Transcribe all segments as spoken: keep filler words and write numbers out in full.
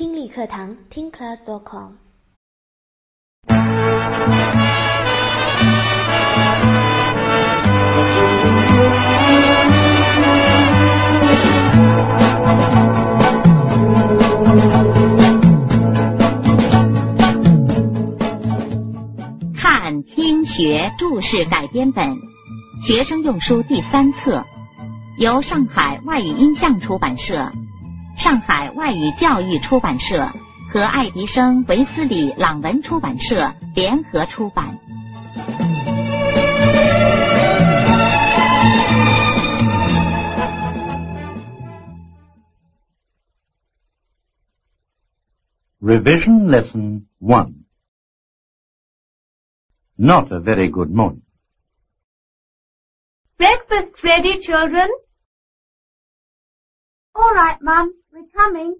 听力课堂听 class dot com。 看、听、学注释改编本，学生用书第三册，由上海外语音像出版社、上海外语教育出版社和爱迪生维斯里朗文出版社联合出版。 Revision Lesson one. Not a very good morning. Breakfast's ready, children. All right, Mum, we're coming.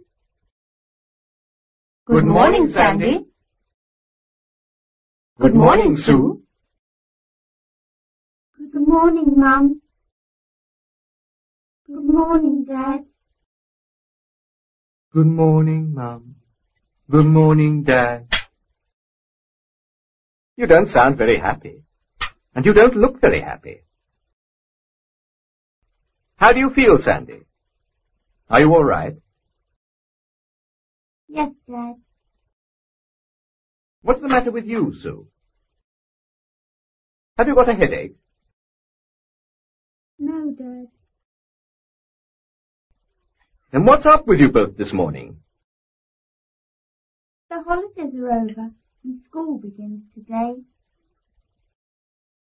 Good morning, Sandy. Good morning, Sue. Good morning, Mum. Good morning, Dad. Good morning, Mum. Good morning, Dad. You don't sound very happy, and you don't look very happy. How do you feel, Sandy? Are you all right? Yes, Dad. What's the matter with you, Sue? Have you got a headache? No, Dad. Then what's up with you both this morning? The holidays are over and school begins today.